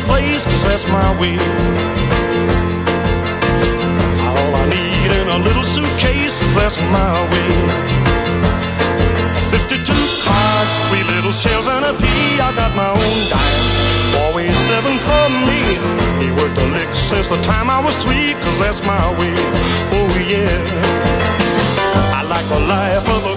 place, 'cause that's my way. All I need in a little suitcase, 'cause that's my way. 52 cards, 3 little shells and a pea. I got my own dice, always 7 for me. He worked a lick since the time I was 3, 'cause that's my way. Oh yeah, I like a life of a